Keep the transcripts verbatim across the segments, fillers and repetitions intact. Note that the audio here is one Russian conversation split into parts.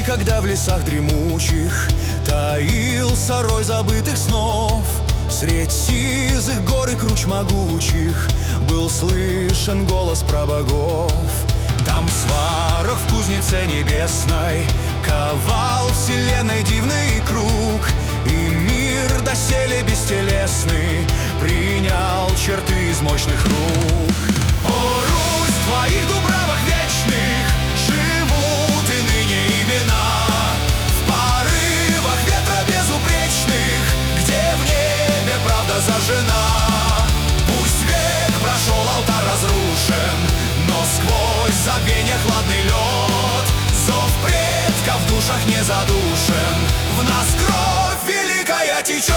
когда в лесах дремучих таился рой забытых снов, средь сизых гор и круч могучих был слышен голос прабогов. Там сварог в кузнице небесной ковал вселенной дивный круг, и мир доселе бестелесный принял черты из мощных рук. О, Русь, в твоих дубравах вечных живут и ныне имена, в порывах ветра безупречных, где в небе правда зажжена. Пусть век прошел, алтарь разрушен, но сквозь забвенье хладный лед зов предков в душах не задушен, в нас кровь великая течет.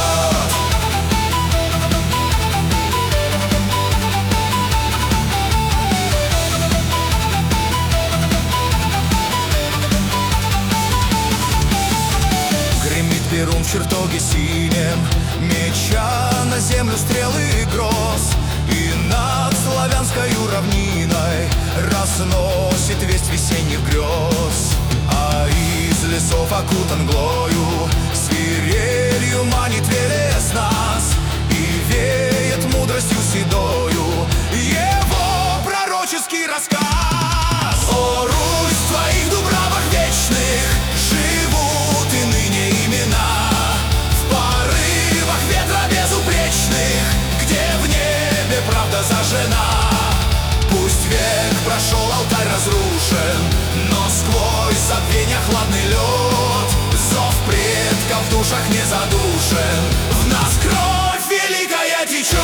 Перун в чертоге синем, меча на землю стрелы гроз, и над славянскою равниной разносит весть весенних грез. А из лесов окутан глою, свирелью манит велес нас, и веет мудростью седою его пророческий рассказ. О, Русь, в твоих дубравах вечных живут и ныне имена, в порывах ветра безупречных, где в небе правда зажжена. Пусть век прошел, алтарь разрушен, но сквозь забвенья хладный лед зов предков в душах не задушен, в нас кровь великая течет.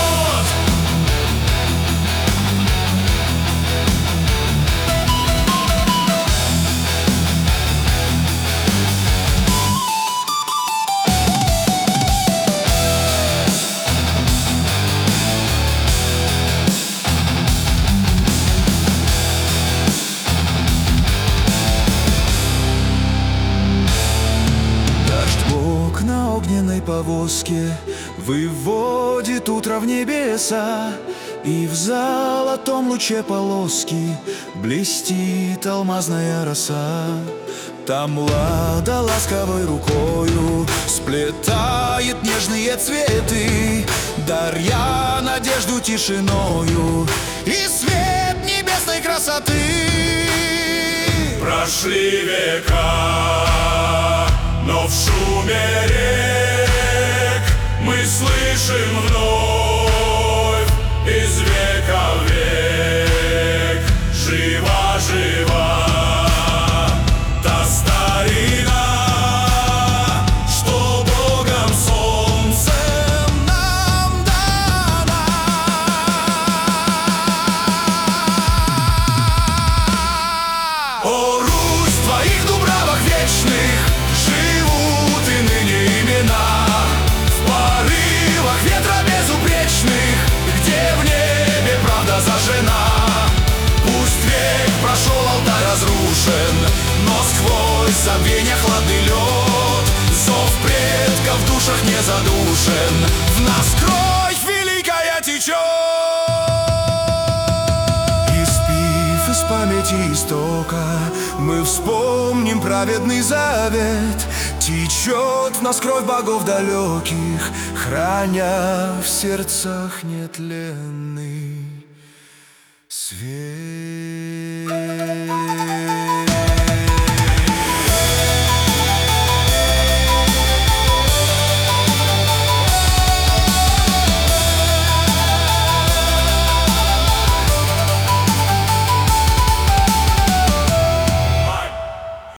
На огненной повозке выводит утро в небеса, и в золотом луче полоски блестит алмазная роса. Там Лада ласковой рукою сплетает нежные цветы, даря надежду тишиною и свет небесной красоты. Прошли века, но в шуме рек мы слышим вновь из века в век. Жива, жива та старина, что Богом солнцем нам дана. О, Русь, в твоих дубравах вечных живут и ныне имена, в порывах ветра безупречных, где в небе правда зажжена. Пусть век прошел, алтарь разрушен, но сквозь забвенья хладный лед зов предков в душах не задушен, в нас кровь великая течет. Испив из памяти истока, мы вспомним праведный завет. Течет в нас кровь богов далеких, храня в сердцах нетленный свет.